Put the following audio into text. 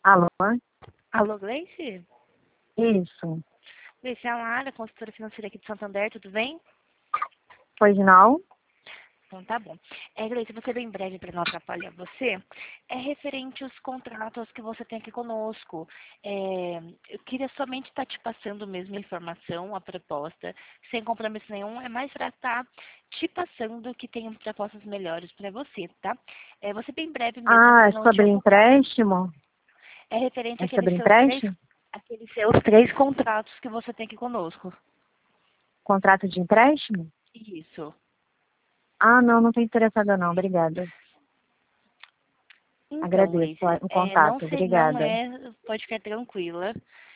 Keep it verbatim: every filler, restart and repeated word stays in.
Alô? Alô, Gleice? Isso. Gleice, é a Lara, consultora financeira aqui de Santander, tudo bem? Pois não? Então tá bom. É, Gleice, você bem breve para não atrapalhar você. É referente aos contratos que você tem aqui conosco. É, eu queria somente estar te passando mesmo a informação, a proposta, sem compromisso nenhum. É mais para estar te passando que tem propostas melhores para você, tá? É, você bem breve mesmo Ah, para é não te sobre ocupar. empréstimo? É referente É àqueles sobre seus três, empréstimo? aqueles seus três contratos que você tem aqui conosco. Contrato de empréstimo? Isso. Ah, não, não estou interessada não, obrigada. Então, Agradeço Gleice, o é, não, contato, sei, não obrigada. é, pode ficar tranquila.